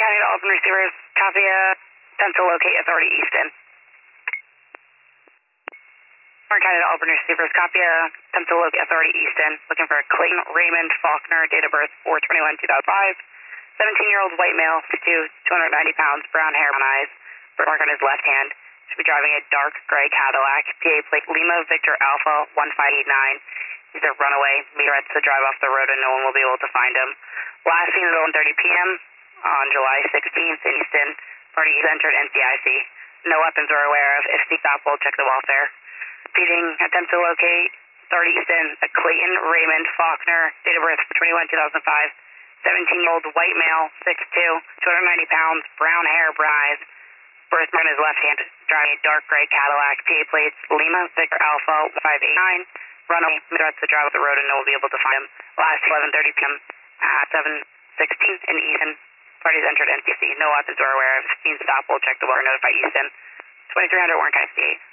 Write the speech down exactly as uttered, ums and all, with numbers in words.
County to open receivers. Copy, uh, attempt to locate authority Easton. Warren County to open receivers. Copy, uh, attempt to locate authority Easton. Looking for Clayton Raymond Faulkner, date of birth four twenty-one two thousand five. seventeen-year-old white male, six two, two hundred ninety pounds, brown hair, brown eyes. Birthmark on his left hand. Should be driving a dark gray Cadillac. P A plate Lima Victor Alpha one five eight nine. He's a runaway. He threats to drive off the road and no one will be able to find him. Last seen at one thirty p m on July sixteenth in Easton. Party is entered N C I C. No weapons are aware of. If sneak stop, we'll check the welfare. Repeating, attempt to locate thirty Easton, a Clayton Raymond Faulkner, date of birth twenty-one two thousand five. seventeen-year-old white male, six two, two hundred ninety pounds, brown hair, brown eyes. Birthmark on his left hand, driving a dark gray Cadillac. P A plates Lima Victor Alpha one five eight nine. Runaway, threats to drive off the road and no one will be able to find him. Last eleven thirty p m at seven sixteen in Easton. Parties entered N C C. No weapons are aware of. If seen stop, we'll check the water, notify Easton. twenty-three hundred Warren County.